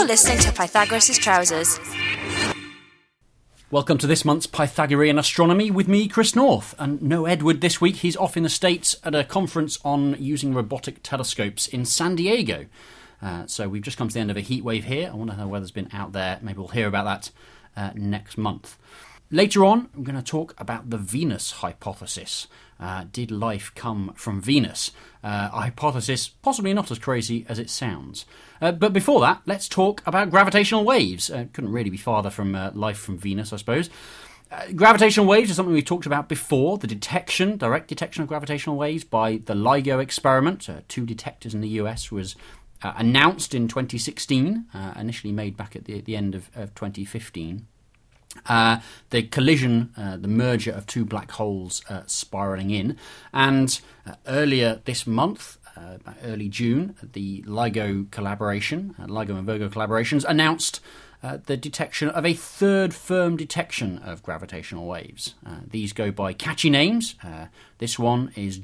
You're listening to Pythagoras' Trousers. Welcome to this month's Pythagorean Astronomy with me, Chris North. And no Edward this week. He's off in the States at a conference on using robotic telescopes in San Diego. So we've just come to the end of a heat wave here. I wonder how the weather's been out there. Maybe we'll hear about that next month. Later on, I'm going to talk about the Venus hypothesis. Did life come from Venus? A hypothesis possibly not as crazy as it sounds. But before that, let's talk about gravitational waves. Couldn't really be farther from life from Venus, I suppose. Gravitational waves is something we talked about before. The direct detection of gravitational waves by the LIGO experiment. 2 detectors in the US was announced in 2016, initially made back at the end of 2015. The collision, the merger of 2 black holes spiralling in. And earlier this month, early June, the LIGO collaboration, LIGO and Virgo collaborations, announced the detection of a third firm detection of gravitational waves. These go by catchy names. This one is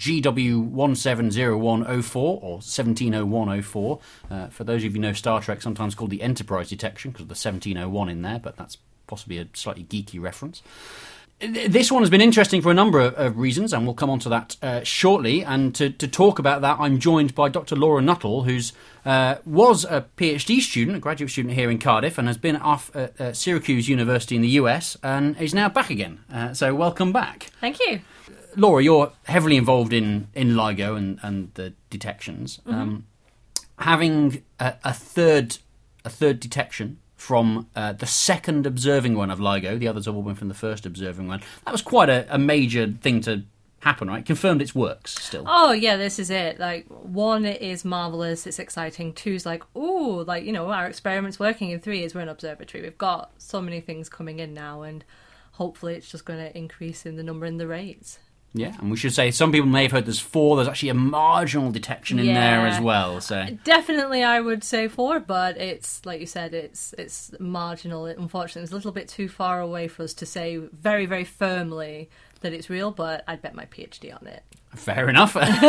GW170104 or 170104. For those of you who know Star Trek, sometimes called the Enterprise detection because of the 1701 in there, but that's possibly a slightly geeky reference. This one has been interesting for a number of reasons, and we'll come on to that shortly. And to talk about that, I'm joined by Dr. Laura Nuttall, who was a PhD student, a graduate student here in Cardiff, and has been off at Syracuse University in the US, and is now back again. So welcome back. Thank you. Laura, you're heavily involved in LIGO and the detections. Mm-hmm. Having a third detection from the second observing one of LIGO, the others have all been from the first observing one. That was quite a major thing to happen, right? Confirmed it works still. Oh, yeah, this is it. Like, 1, it is marvellous, it's exciting. 2 is like, ooh, like, you know, our experiment's working. And 3 is we're an observatory. We've got so many things coming in now, and hopefully it's just going to increase in the number and the rates. Yeah, and we should say some people may have heard there's 4. There's actually a marginal detection in there as well. So definitely, I would say 4, but it's like you said, it's marginal. Unfortunately, it's a little bit too far away for us to say very, very firmly that it's real. But I'd bet my PhD on it. Fair enough. Let's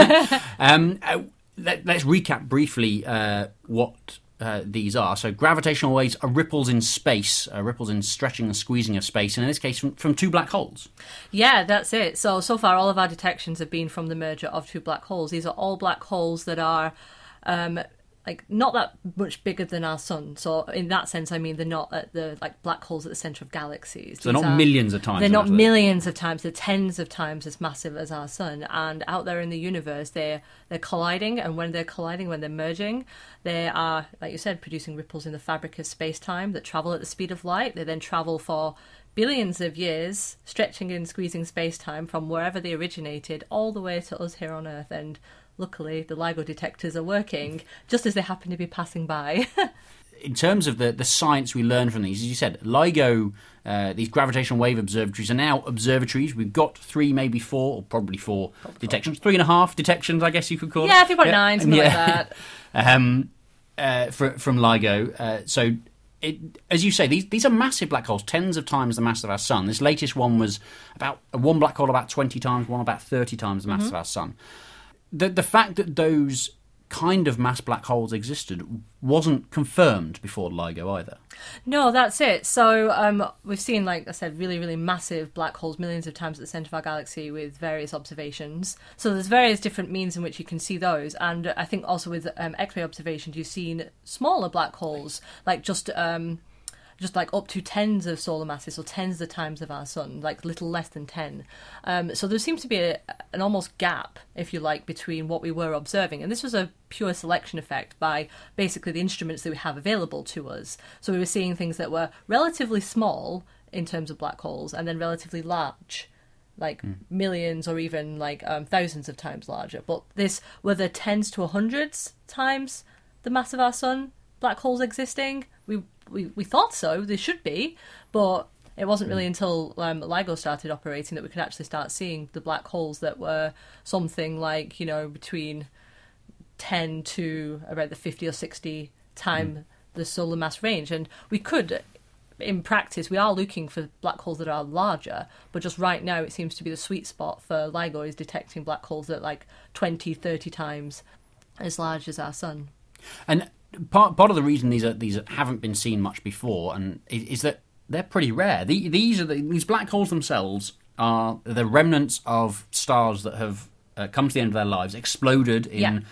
recap briefly what these are. So gravitational waves are ripples in space, ripples in stretching and squeezing of space, and in this case from 2 black holes. Yeah, that's it. So far all of our detections have been from the merger of 2 black holes. These are all black holes that are like not that much bigger than our sun. So in that sense, I mean, they're not at the like black holes at the centre of galaxies. So they're not millions of times. They're not millions of times. They're tens of times as massive as our sun. And out there in the universe, they're colliding. And when they're colliding, when they're merging, they are, like you said, producing ripples in the fabric of space-time that travel at the speed of light. They then travel for billions of years, stretching and squeezing space-time from wherever they originated all the way to us here on Earth. And luckily, the LIGO detectors are working just as they happen to be passing by. In terms of the science we learn from these, as you said, LIGO, these gravitational wave observatories are now observatories. We've got 3, maybe 4, or probably 4 detections. 3.5 detections, I guess you could call it. Yeah, 3.9, something like that. From LIGO. So, as you say, these are massive black holes, tens of times the mass of our sun. This latest one was about one black hole about 20 times, one about 30 times the mass of our sun. The fact that those kind of mass black holes existed wasn't confirmed before LIGO either. No, that's it. So we've seen, like I said, really, really massive black holes millions of times at the centre of our galaxy with various observations. So there's various different means in which you can see those. And I think also with X-ray observations, you've seen smaller black holes, like just like up to tens of solar masses, or tens of times of our sun, like little less than 10. So there seems to be an almost gap, if you like, between what we were observing. And this was a pure selection effect by basically the instruments that we have available to us. So we were seeing things that were relatively small in terms of black holes, and then relatively large, like millions or even like thousands of times larger. But this were the tens to hundreds times the mass of our sun black holes existing. We thought so, they should be, but it wasn't really until LIGO started operating that we could actually start seeing the black holes that were something like, you know, between 10 to about the 50 or 60 time the solar mass range. And we could, in practice, we are looking for black holes that are larger, but just right now it seems to be the sweet spot for LIGO is detecting black holes that like 20, 30 times as large as our sun. And part of the reason these haven't been seen much before, and is that they're pretty rare. These black holes themselves are the remnants of stars that have come to the end of their lives, exploded in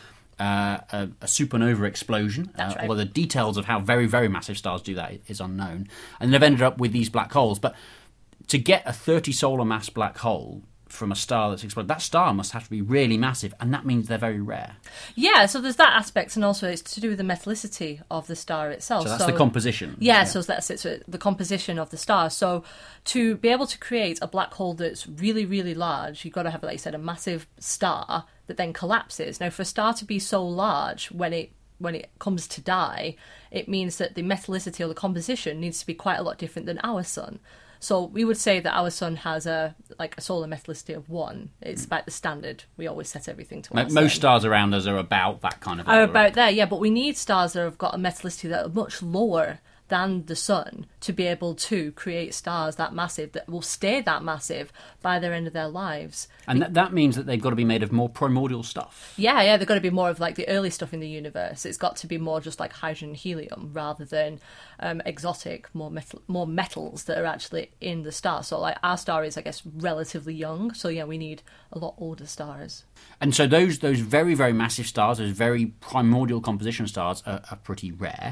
a supernova explosion. That's right. Although the details of how very, very massive stars do that is unknown. And they've ended up with these black holes. But to get a 30 solar mass black hole from a star that's exploded, that star must have to be really massive, and that means they're very rare. Yeah, so there's that aspect, and also it's to do with the metallicity of the star itself. So that's the composition. Yeah, so that's it. So the composition of the star. So to be able to create a black hole that's really, really large, you've got to have, like you said, a massive star that then collapses. Now, for a star to be so large, when it comes to die, it means that the metallicity or the composition needs to be quite a lot different than our sun. So we would say that our sun has a solar metallicity of 1. It's about the standard. We always set everything to our sun. Most stars around us are about that kind of are level, about right? there, yeah. But we need stars that have got a metallicity that are much lower than the sun to be able to create stars that massive, that will stay that massive by the end of their lives. And that means that they've got to be made of more primordial stuff. Yeah, they've got to be more of like the early stuff in the universe. It's got to be more just like hydrogen and helium rather than exotic, more metals that are actually in the star. So like our star is, I guess, relatively young. So yeah, we need a lot older stars. And so those very, very massive stars, those very primordial composition stars are pretty rare.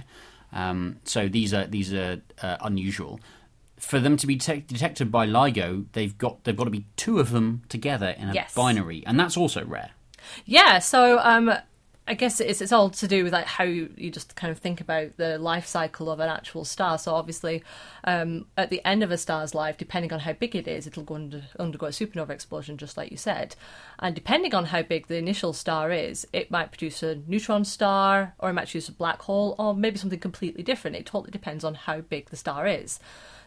So these are unusual. For them to be detected by LIGO, they've got to be 2 of them together in a binary, and that's also rare. Yeah, so I guess it's all to do with like how you just kind of think about the life cycle of an actual star. So obviously, at the end of a star's life, depending on how big it is, it'll undergo a supernova explosion, just like you said. And depending on how big the initial star is, it might produce a neutron star, or it might produce a black hole, or maybe something completely different. It totally depends on how big the star is.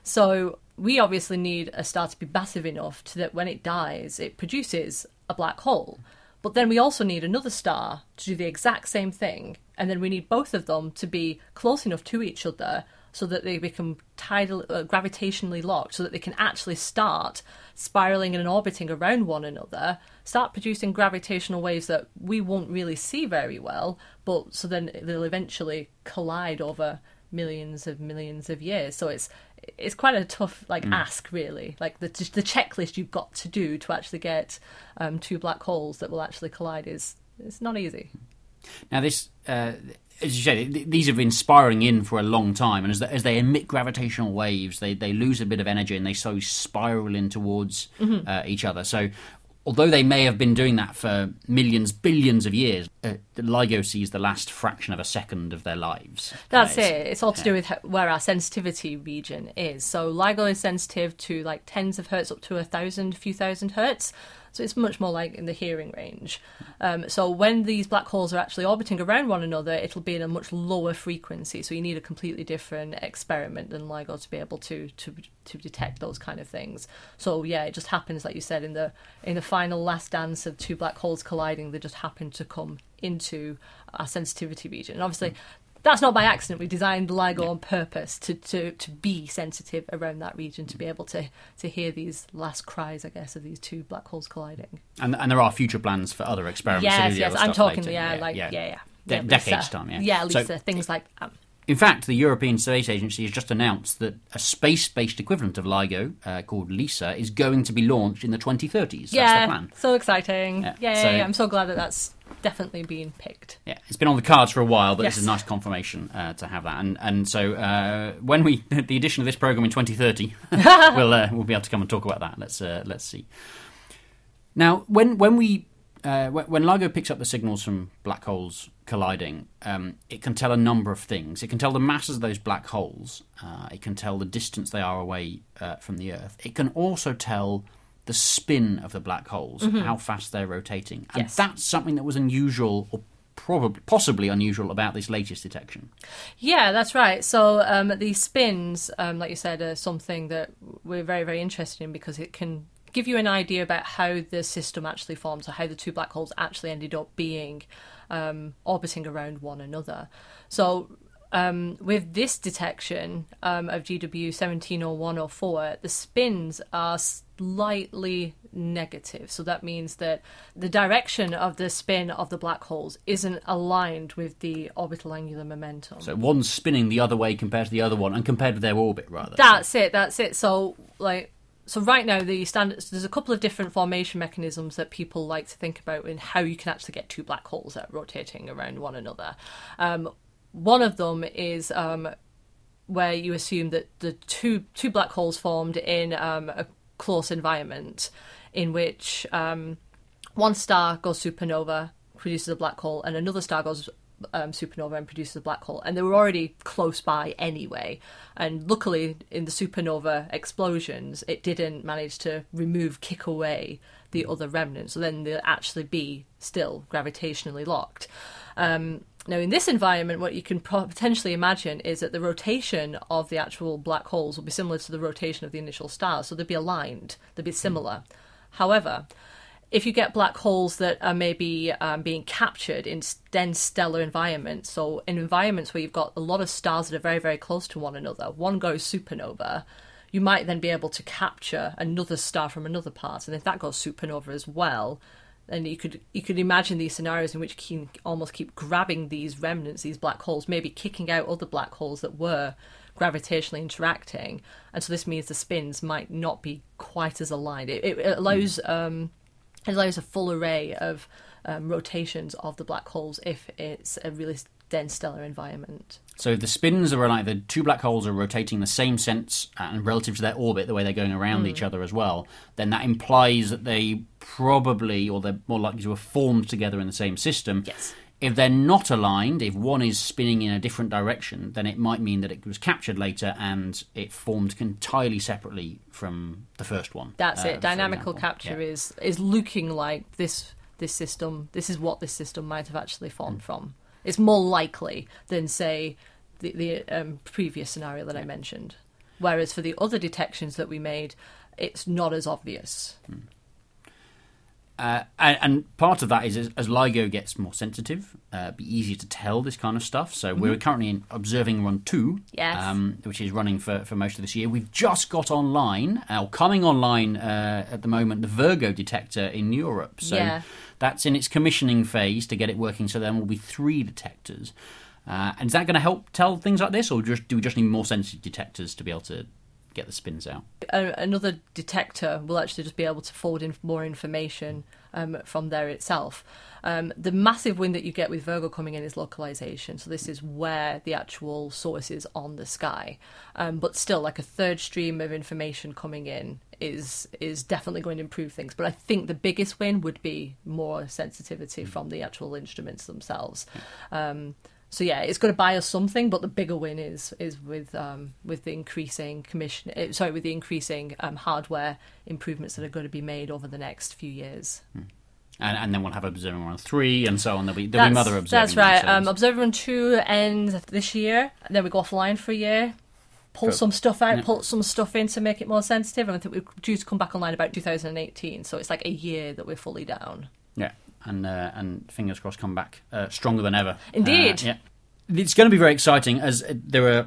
So we obviously need a star to be massive enough so that when it dies, it produces a black hole. But then we also need another star to do the exact same thing. And then we need both of them to be close enough to each other so that they become gravitationally locked, so that they can actually start spiraling and orbiting around one another, start producing gravitational waves that we won't really see very well, but so then they'll eventually collide over millions of years. So it's quite a tough ask, really. Like the checklist you've got to do to actually get 2 black holes that will actually collide it's not easy. Now this, as you said, these have been spiraling in for a long time, and as they emit gravitational waves, they lose a bit of energy and they slowly spiral in towards each other. So although they may have been doing that for millions, billions of years, LIGO sees the last fraction of a second of their lives. That's it. It's all to do with where our sensitivity region is. So LIGO is sensitive to like tens of hertz up to a few thousand hertz. So it's much more like in the hearing range. So when these black holes are actually orbiting around one another, it'll be in a much lower frequency. So you need a completely different experiment than LIGO to be able to detect those kind of things. So yeah, it just happens, like you said, in the final last dance of 2 black holes colliding, they just happen to come into our sensitivity region. And obviously, that's not by accident. We designed LIGO on purpose to be sensitive around that region, to be able to hear these last cries, I guess, of these 2 black holes colliding. And there are future plans for other experiments. Yes, I'm talking, later. Decades time, yeah. Yeah, Lisa, so, things like in fact, the European Space Agency has just announced that a space-based equivalent of LIGO, called LISA, is going to be launched in the 2030s. Yeah, that's the plan. So exciting. Yeah. I'm so glad that that's definitely being picked. Yeah, it's been on the cards for a while, but It's a nice confirmation to have that. And so when the edition of this programme in 2030, we'll be able to come and talk about that. Let's see. Now, when LIGO picks up the signals from black holes colliding, it can tell a number of things. It can tell the masses of those black holes. It can tell the distance they are away from the Earth. It can also tell the spin of the black holes, how fast they're rotating. And that's something that was unusual, or possibly unusual, about this latest detection. Yeah, that's right. So these spins, like you said, are something that we're very, very interested in, because it can give you an idea about how the system actually formed, so how the 2 black holes actually ended up being orbiting around one another. So with this detection of GW 170104, the spins are slightly negative. So that means that the direction of the spin of the black holes isn't aligned with the orbital angular momentum. So one's spinning the other way compared to the other one, and compared with their orbit, rather. That's it. So right now, there's a couple of different formation mechanisms that people like to think about in how you can actually get two black holes that are rotating around one another. One of them is where you assume that the two black holes formed in a close environment in which one star goes supernova, produces a black hole, and another star goes supernova and produces a black hole, and they were already close by anyway. And luckily, in the supernova explosions, it didn't manage to kick away the other remnants, so then they'll actually be still gravitationally locked. Now, in this environment, what you can potentially imagine is that the rotation of the actual black holes will be similar to the rotation of the initial stars, so they'll be aligned, they'll be similar. However, if you get black holes that are maybe being captured in dense stellar environments, so in environments where you've got a lot of stars that are very, very close to one another, one goes supernova, you might then be able to capture another star from another part, and if that goes supernova as well, then you could imagine these scenarios in which you can almost keep grabbing these remnants, these black holes, maybe kicking out other black holes that were gravitationally interacting, and so this means the spins might not be quite as aligned. It allows a full array of rotations of the black holes if it's a really dense stellar environment. So the spins are like the two black holes are rotating the same sense and relative to their orbit, the way they're going around each other as well, then that implies that they probably, or they're more likely to have formed together in the same system. Yes. If they're not aligned, if one is spinning in a different direction, then it might mean that it was captured later and it formed entirely separately from the first one. That's it. Dynamical capture is looking like this system. This is what this system might have actually formed from. It's more likely than, say, the previous scenario that I mentioned. Whereas for the other detections that we made, it's not as obvious. And part of that is as LIGO gets more sensitive, be easier to tell this kind of stuff. So we're currently observing Run 2, which is running for most of this year. We've just got online, coming online at the moment, the Virgo detector in Europe. So that's in its commissioning phase to get it working. So there will be 3 detectors. And is that going to help tell things like this, or do we just need more sensitive detectors to be able to get the spins out? Another detector will actually just be able to forward in more information from there itself. The massive win that you get with Virgo coming in is localization. So this is where the actual source is on the sky. But still, like a third stream of information coming in is definitely going to improve things. But I think the biggest win would be more sensitivity from the actual instruments themselves. So yeah, it's going to buy us something, but the bigger win is with the increasing with the increasing hardware improvements that are going to be made over the next few years. And then we'll have Observing Run 3 and so on. There'll be another Observing Run. That's right. Observing Run 2 ends this year, and then we go offline for a year, pull some stuff out, pull some stuff in to make it more sensitive, and I think we're due to come back online about 2018, so it's like a year that we're fully down. Yeah. And fingers crossed come back stronger than ever. Indeed. It's going to be very exciting, as there are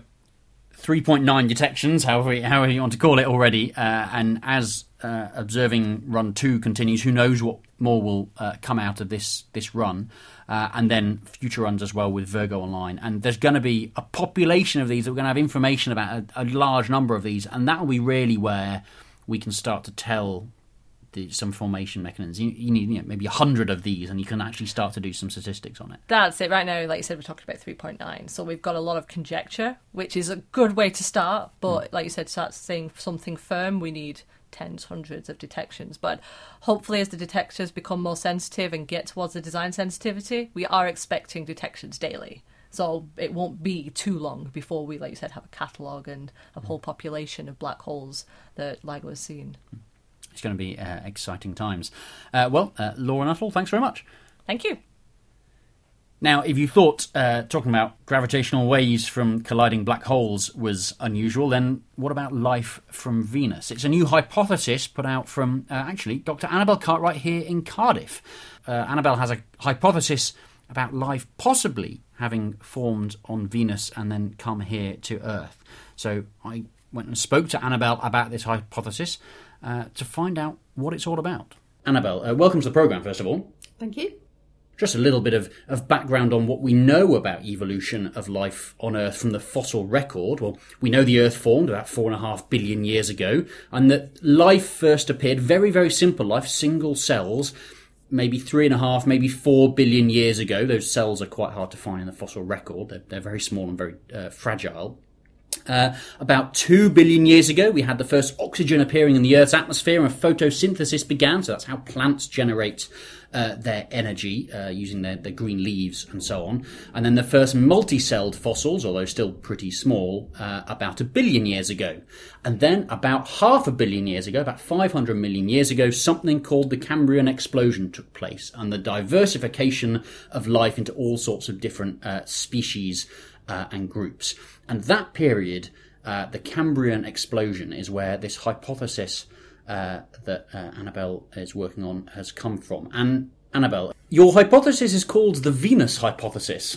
3.9 detections, however you want to call it already, and as Observing Run 2 continues, who knows what more will come out of this run, and then future runs as well with Virgo Online. And there's going to be a population of these that we're going to have information about, a large number of these, and that will be really where we can start to tell some formation mechanisms. You need maybe 100 of these, and you can actually start to do some statistics on it. That's it. Right now, like you said, we're talking about 3.9, so we've got a lot of conjecture, which is a good way to start. But like you said, to start saying something firm, we need tens, hundreds of detections. But hopefully, as the detectors become more sensitive and get towards the design sensitivity, we are expecting detections daily. So it won't be too long before we, like you said, have a catalogue and a whole population of black holes that LIGO has seen. It's going to be exciting times. Laura Nuttall, thanks very much. Thank you. Now, if you thought talking about gravitational waves from colliding black holes was unusual, then what about life from Venus? It's a new hypothesis put out from, Dr. Annabelle Cartwright here in Cardiff. Annabelle has a hypothesis about life possibly having formed on Venus and then come here to Earth. So I went and spoke to Annabelle about this hypothesis to find out what it's all about. Annabelle, welcome to the programme, first of all. Thank you. Just a little bit of background on what we know about evolution of life on Earth from the fossil record. Well, we know the Earth formed about 4.5 billion years ago, and that life first appeared, very, very simple life, single cells, maybe 3.5, maybe 4 billion years ago. Those cells are quite hard to find in the fossil record. They're very small and very fragile. About 2 billion years ago, we had the first oxygen appearing in the Earth's atmosphere and photosynthesis began. So that's how plants generate their energy using their green leaves and so on. And then the first multi-celled fossils, although still pretty small, about 1 billion years ago. And then about 500 million years ago, about 500 million years ago, something called the Cambrian explosion took place, and the diversification of life into all sorts of different species and groups. And that period, the Cambrian explosion, is where this hypothesis that Annabelle is working on has come from. And Annabelle, your hypothesis is called the Venus hypothesis.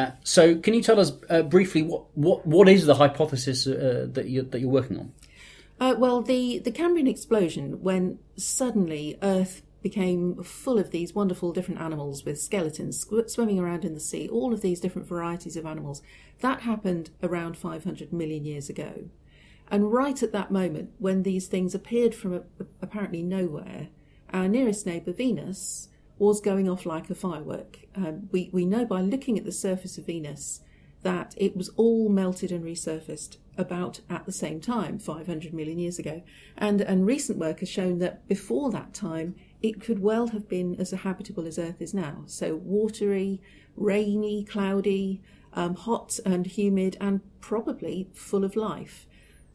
So can you tell us briefly what is the hypothesis that you're working on? Well, the Cambrian explosion, when suddenly Earth became full of these wonderful different animals with skeletons swimming around in the sea, all of these different varieties of animals, that happened around 500 million years ago. And right at that moment, when these things appeared from apparently nowhere, our nearest neighbour, Venus, was going off like a firework. We know by looking at the surface of Venus that it was all melted and resurfaced about at the same time, 500 million years ago. And recent work has shown that before that time, it could well have been as habitable as Earth is now. So watery, rainy, cloudy, hot and humid, and probably full of life.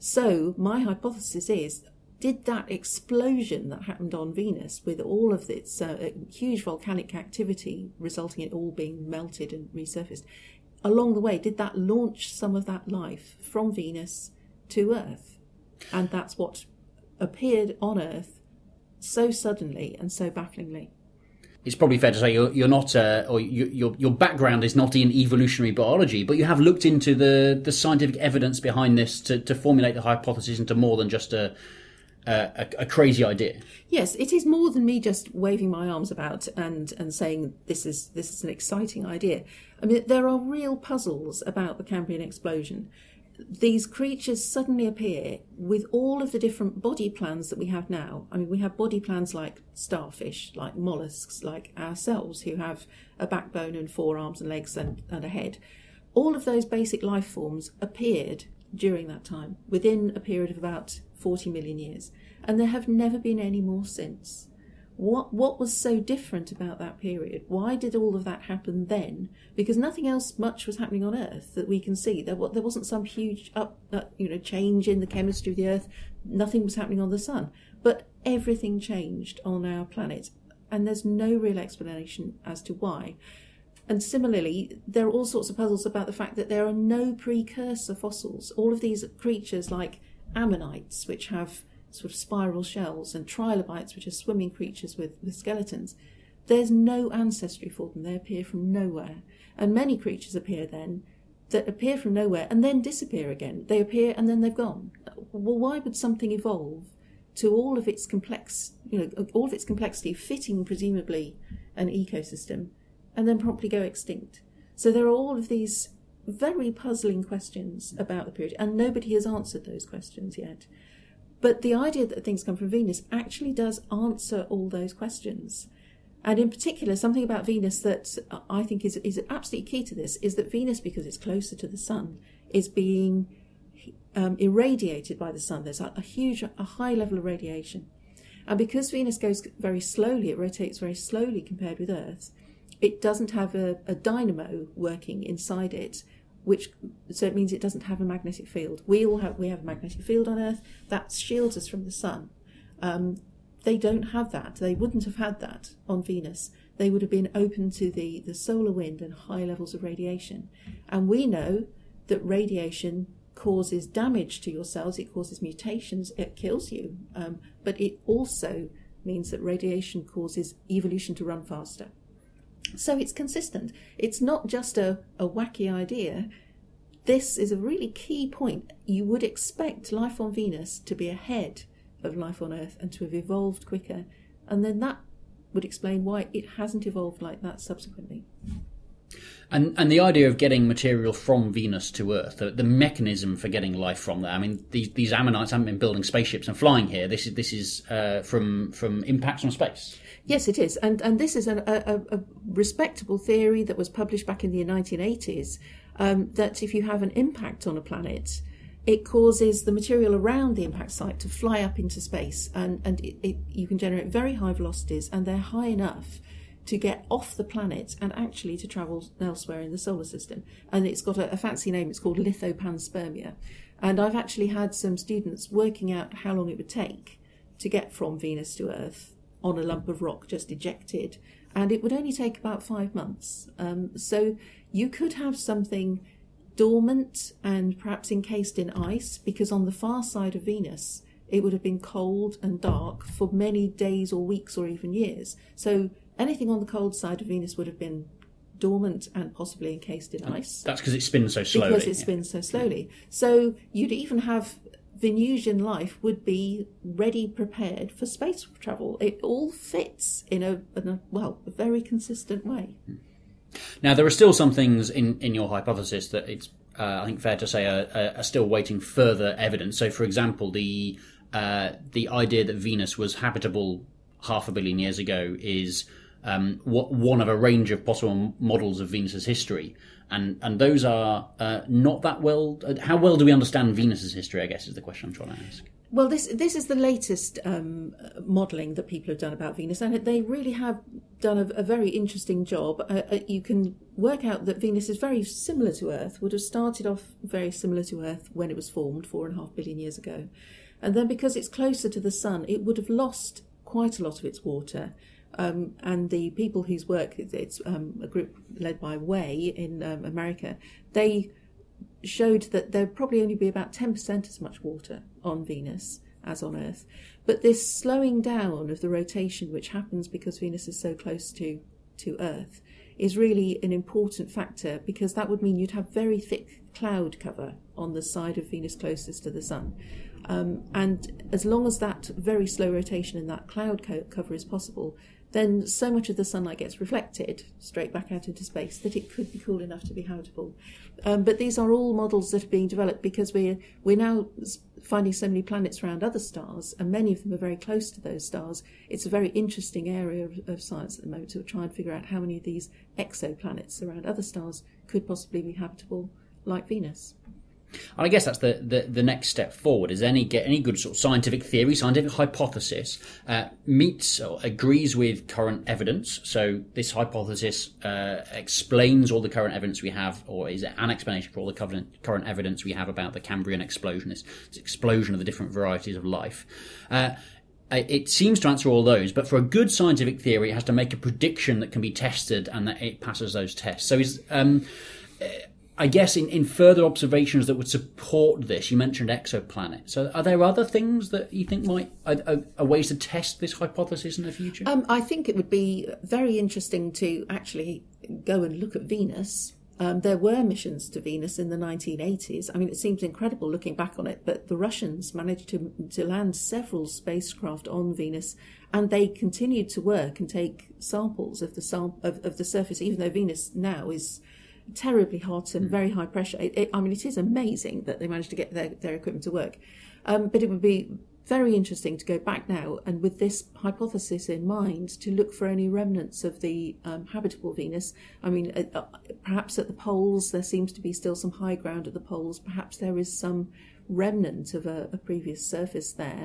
So my hypothesis is, did that explosion that happened on Venus with all of its huge volcanic activity resulting in it all being melted and resurfaced, along the way, did that launch some of that life from Venus to Earth? And that's what appeared on Earth so suddenly and so bafflingly. It's probably fair to say you're not, or your background is not in evolutionary biology, but you have looked into the scientific evidence behind this to formulate the hypothesis into more than just a crazy idea. Yes, it is more than me just waving my arms about and saying this is an exciting idea. I mean, there are real puzzles about the Cambrian explosion. These creatures suddenly appear with all of the different body plans that we have now. I mean, we have body plans like starfish, like mollusks, like ourselves, who have a backbone and 4 arms and legs and a head. All of those basic life forms appeared during that time, within a period of about 40 million years. And there have never been any more since. What was so different about that period? Why did all of that happen then? Because nothing else much was happening on Earth that we can see. There wasn't some huge change in the chemistry of the Earth. Nothing was happening on the Sun. But everything changed on our planet. And there's no real explanation as to why. And similarly, there are all sorts of puzzles about the fact that there are no precursor fossils. All of these creatures like ammonites, which have sort of spiral shells, and trilobites, which are swimming creatures with skeletons, there's no ancestry for them. They appear from nowhere. And many creatures appear then that appear from nowhere and then disappear again. They appear and then they've gone. Well, why would something evolve to all of its complexity, fitting presumably an ecosystem, and then promptly go extinct? So there are all of these very puzzling questions about the period, and nobody has answered those questions yet. But the idea that things come from Venus actually does answer all those questions. And in particular, something about Venus that I think is absolutely key to this is that Venus, because it's closer to the Sun, is being irradiated by the Sun. There's a high level of radiation. And because Venus goes very slowly, it rotates very slowly compared with Earth, it doesn't have a dynamo working inside it, so it means it doesn't have a magnetic field. We have a magnetic field on Earth that shields us from the Sun. They don't have that. They wouldn't have had that on Venus. They would have been open to the solar wind and high levels of radiation. And we know that radiation causes damage to your cells. It causes mutations. It kills you. But it also means that radiation causes evolution to run faster. observation. So it's consistent. It's not just a wacky idea. This is a really key point. You would expect life on Venus to be ahead of life on Earth and to have evolved quicker. And then that would explain why it hasn't evolved like that subsequently. And the idea of getting material from Venus to Earth, the mechanism for getting life from there. I mean, these ammonites haven't been building spaceships and flying here. This is from impacts on space. Yes, it is. And this is a respectable theory that was published back in the 1980s, that if you have an impact on a planet, it causes the material around the impact site to fly up into space. And you can generate very high velocities, and they're high enough to get off the planet and actually to travel elsewhere in the solar system. And it's got a fancy name. It's called lithopanspermia. And I've actually had some students working out how long it would take to get from Venus to Earth on a lump of rock just ejected. And it would only take about 5 months. So you could have something dormant and perhaps encased in ice, because on the far side of Venus, it would have been cold and dark for many days or weeks or even years. So anything on the cold side of Venus would have been dormant and possibly encased in ice. That's because it spins so slowly. Because it spins so slowly. So you'd even have Venusian life would be ready, prepared for space travel. It all fits in a very consistent way. Now, there are still some things in your hypothesis that it's, I think, fair to say are still waiting further evidence. So, for example, the idea that Venus was habitable 500 million years ago is one of a range of possible models of Venus's history, and those are not that well. How well do we understand Venus's history, I guess, is the question I'm trying to ask. Well, this is the latest modelling that people have done about Venus, and they really have done a very interesting job. You can work out that Venus is very similar to Earth, would have started off very similar to Earth when it was formed 4.5 billion years ago. And then because it's closer to the sun, it would have lost quite a lot of its water. And the people whose work, it's a group led by Way in America, they showed that there would probably only be about 10% as much water on Venus as on Earth. But this slowing down of the rotation, which happens because Venus is so close to Earth, is really an important factor, because that would mean you'd have very thick cloud cover on the side of Venus closest to the sun. And as long as that very slow rotation in that cloud cover is possible, then so much of the sunlight gets reflected straight back out into space that it could be cool enough to be habitable. But these are all models that are being developed because we're now finding so many planets around other stars, and many of them are very close to those stars. It's a very interesting area of science at the moment to try and figure out how many of these exoplanets around other stars could possibly be habitable like Venus. And I guess that's the next step forward. Is any good sort of scientific theory, scientific hypothesis meets or agrees with current evidence. So this hypothesis explains all the current evidence we have, or is an explanation for all the current evidence we have about the Cambrian explosion, this explosion of the different varieties of life. It seems to answer all those, but for a good scientific theory, it has to make a prediction that can be tested and that it passes those tests. So I guess in further observations that would support this, you mentioned exoplanets. So are there other things that you think might are ways to test this hypothesis in the future? I think it would be very interesting to actually go and look at Venus. There were missions to Venus in the 1980s. I mean, it seems incredible looking back on it, but the Russians managed to land several spacecraft on Venus, and they continued to work and take samples of the surface, even though Venus now is terribly hot and very high pressure. It is amazing that they managed to get their equipment to work. But it would be very interesting to go back now and with this hypothesis in mind to look for any remnants of the habitable Venus. I mean, perhaps at the poles there seems to be still some high ground at the poles. Perhaps there is some remnant of a previous surface there.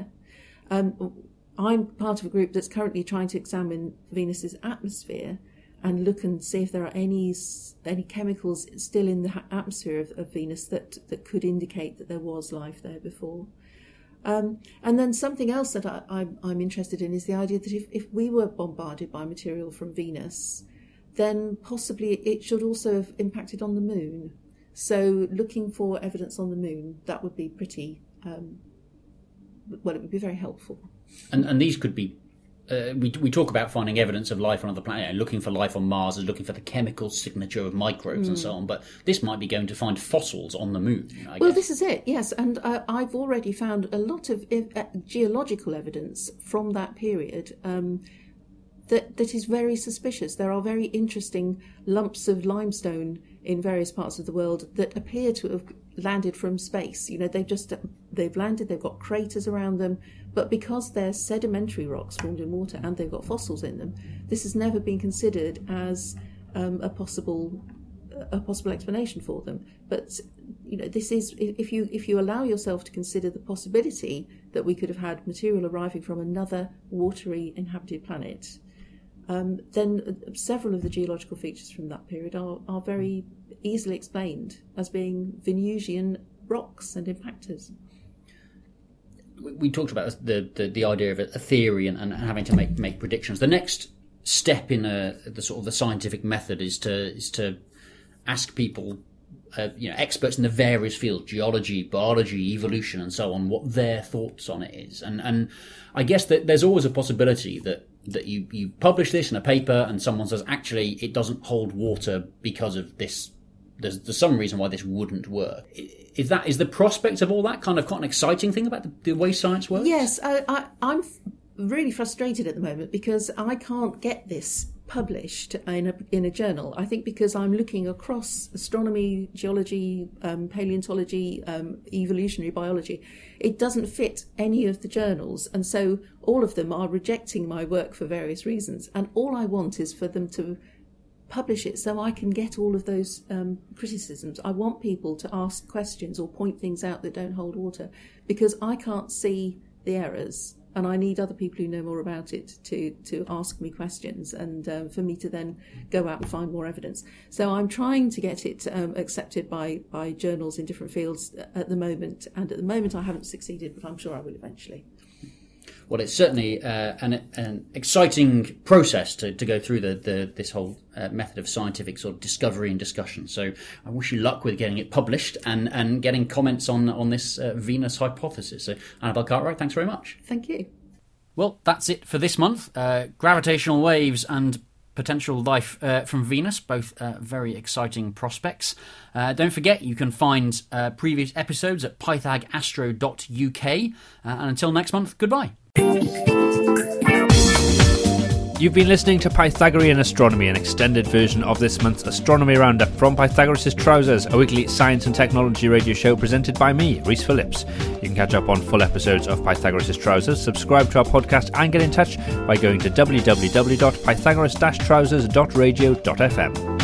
I'm part of a group that's currently trying to examine Venus's atmosphere and look and see if there are any chemicals still in the atmosphere of Venus that could indicate that there was life there before. And then something else that I'm interested in is the idea that if we were bombarded by material from Venus, then possibly it should also have impacted on the Moon. So looking for evidence on the Moon, that would be pretty, it would be very helpful. And these could be we talk about finding evidence of life on other planets, looking for life on Mars, looking for the chemical signature of microbes and so on. But this might be going to find fossils on the moon. I guess. This is it. Yes, and I've already found a lot of geological evidence from that period that is very suspicious. There are very interesting lumps of limestone in various parts of the world that appear to have landed from space. They've landed, they've got craters around them, but because they're sedimentary rocks formed in water and they've got fossils in them, this has never been considered as a possible explanation for them. But this is, if you allow yourself to consider the possibility that we could have had material arriving from another watery inhabited planet, then several of the geological features from that period are very easily explained as being Venusian rocks and impactors. We talked about the idea of a theory and having to make predictions. The next step in the sort of the scientific method is to ask people, experts in the various fields, geology, biology, evolution, and so on, what their thoughts on it is. And I guess that there's always a possibility that you publish this in a paper and someone says, actually, it doesn't hold water because of this. There's some reason why this wouldn't work. Is the prospect of all that kind of quite an exciting thing about the way science works? Yes, I'm really frustrated at the moment because I can't get this published in a journal. I think because I'm looking across astronomy, geology, paleontology, evolutionary biology, it doesn't fit any of the journals, and so all of them are rejecting my work for various reasons. And all I want is for them to publish it so I can get all of those criticisms. I want people to ask questions or point things out that don't hold water, because I can't see the errors. And I need other people who know more about it to ask me questions and for me to then go out and find more evidence. So I'm trying to get it accepted by journals in different fields at the moment. And at the moment I haven't succeeded, but I'm sure I will eventually. Well, it's certainly an exciting process to go through this whole method of scientific sort of discovery and discussion. So I wish you luck with getting it published and getting comments on this Venus hypothesis. So Annabelle Cartwright, thanks very much. Thank you. Well, that's it for this month. Gravitational waves and potential life from Venus, both very exciting prospects. Don't forget, you can find previous episodes at pythagastro.uk. And until next month, goodbye. You've been listening to Pythagorean Astronomy, an extended version of this month's Astronomy Roundup from Pythagoras' Trousers, a weekly science and technology radio show presented by me, Rhys Phillips. You can catch up on full episodes of Pythagoras' Trousers, subscribe to our podcast and get in touch by going to www.pythagoras-trousers.radio.fm.